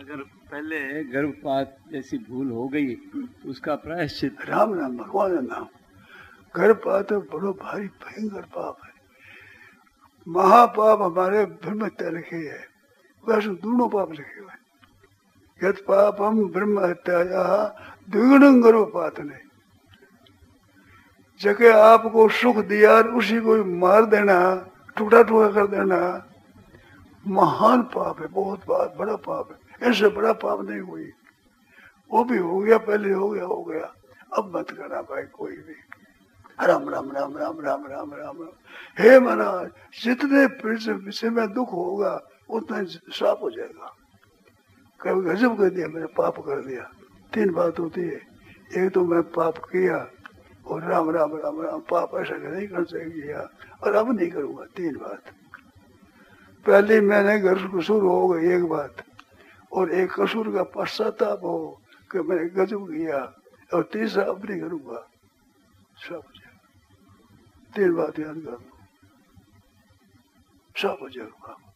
अगर पहले गर्भपात जैसी भूल हो गई तो उसका प्रायश्चित। राम नाम, भगवान का नाम। गर्भपात बड़ो भारी भयंकर पाप है, महापाप हमारे ब्रह्म हत्या लिखे है, वैसे दोनों पाप लिखे हुए। यद पापम ब्रह्म हत्याया द्विगुणं गर्भपात ने, जगह आपको सुख दिया उसी को मार देना, टुकड़ा टुकड़ा कर देना, महान पाप है, बहुत बड़ा पाप है। ऐसे बड़ा पाप नहीं हुई, वो भी हो गया, पहले हो गया, अब मत करना भाई कोई भी। राम राम राम राम राम राम राम राम। हे महाराज, जितने विषय में दुख होगा उतना साफ हो जाएगा। कभी गजब कर दिया, मैंने पाप कर दिया, तीन बात होती है, एक तो मैं पाप किया, और राम राम राम राम, पाप ऐसा नहीं कर चाहिए और अब नहीं करूंगा, तीन बात। पहले मैंने कसूर हो गई एक बात, और एक कसूर का पश्चाताप हो कि मैंने गजब किया, और तीसरा अब नहीं करूंगा, सब हो जाएगा। तीन बात याद कर लो, सब हो जाएगा।